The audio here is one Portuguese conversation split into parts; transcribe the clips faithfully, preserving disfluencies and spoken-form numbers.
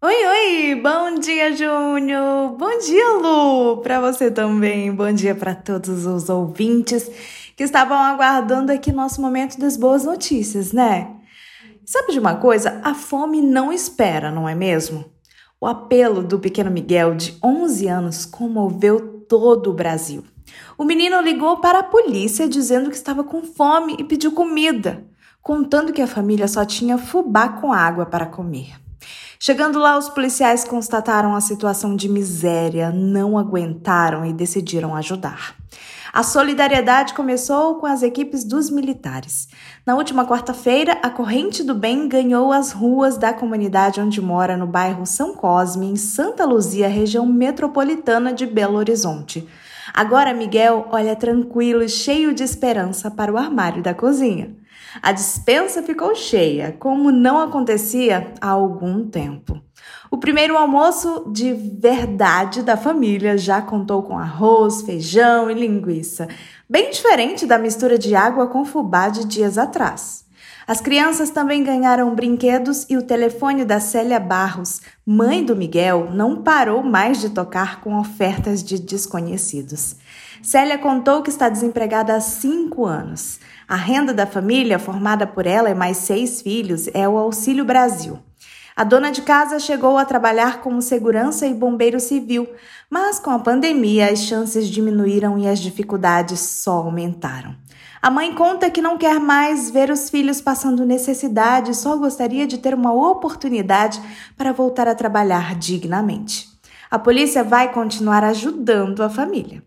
Oi, oi! Bom dia, Júnior! Bom dia, Lu! Para você também. Bom dia para todos os ouvintes que estavam aguardando aqui nosso momento das boas notícias, né? Sabe de uma coisa? A fome não espera, não é mesmo? O apelo do pequeno Miguel, de onze anos, comoveu todo o Brasil. O menino ligou para a polícia dizendo que estava com fome e pediu comida, contando que a família só tinha fubá com água para comer. Chegando lá, os policiais constataram a situação de miséria, não aguentaram e decidiram ajudar. A solidariedade começou com as equipes dos militares. Na última quarta-feira, a Corrente do Bem ganhou as ruas da comunidade onde mora, no bairro São Cosme, em Santa Luzia, região metropolitana de Belo Horizonte. Agora Miguel olha tranquilo e cheio de esperança para o armário da cozinha. A despensa ficou cheia, como não acontecia há algum tempo. O primeiro almoço de verdade da família já contou com arroz, feijão e linguiça, bem diferente da mistura de água com fubá de dias atrás. As crianças também ganharam brinquedos e o telefone da Célia Barros, mãe do Miguel, não parou mais de tocar com ofertas de desconhecidos. Célia contou que está desempregada há cinco anos. A renda da família, formada por ela e mais seis filhos, é o Auxílio Brasil. A dona de casa chegou a trabalhar como segurança e bombeiro civil, mas com a pandemia as chances diminuíram e as dificuldades só aumentaram. A mãe conta que não quer mais ver os filhos passando necessidade e só gostaria de ter uma oportunidade para voltar a trabalhar dignamente. A polícia vai continuar ajudando a família.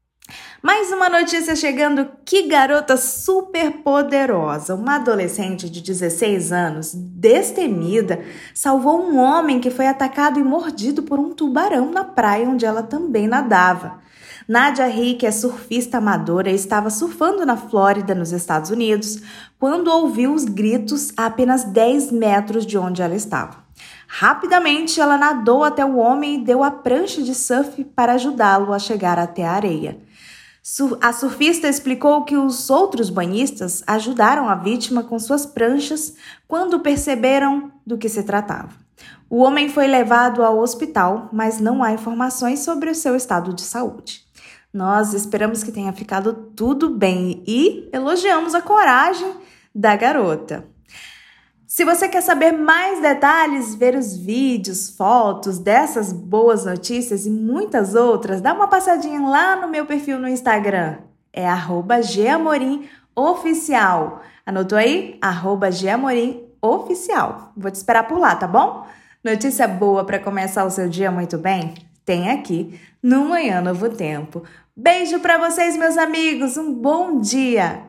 Mais uma notícia chegando, que garota super poderosa. Uma adolescente de dezesseis anos, destemida, salvou um homem que foi atacado e mordido por um tubarão na praia onde ela também nadava. Nádia Rick é surfista amadora e estava surfando na Flórida, nos Estados Unidos, quando ouviu os gritos a apenas dez metros de onde ela estava. Rapidamente, ela nadou até o homem e deu a prancha de surf para ajudá-lo a chegar até a areia. A surfista explicou que os outros banhistas ajudaram a vítima com suas pranchas quando perceberam do que se tratava. O homem foi levado ao hospital, mas não há informações sobre o seu estado de saúde. Nós esperamos que tenha ficado tudo bem e elogiamos a coragem da garota. Se você quer saber mais detalhes, ver os vídeos, fotos dessas boas notícias e muitas outras, dá uma passadinha lá no meu perfil no Instagram. É arroba geamorimoficial. Anotou aí? arroba geamorimoficial. Vou te esperar por lá, tá bom? Notícia boa para começar o seu dia muito bem? Tem aqui no Manhã Novo Tempo. Beijo para vocês, meus amigos. Um bom dia!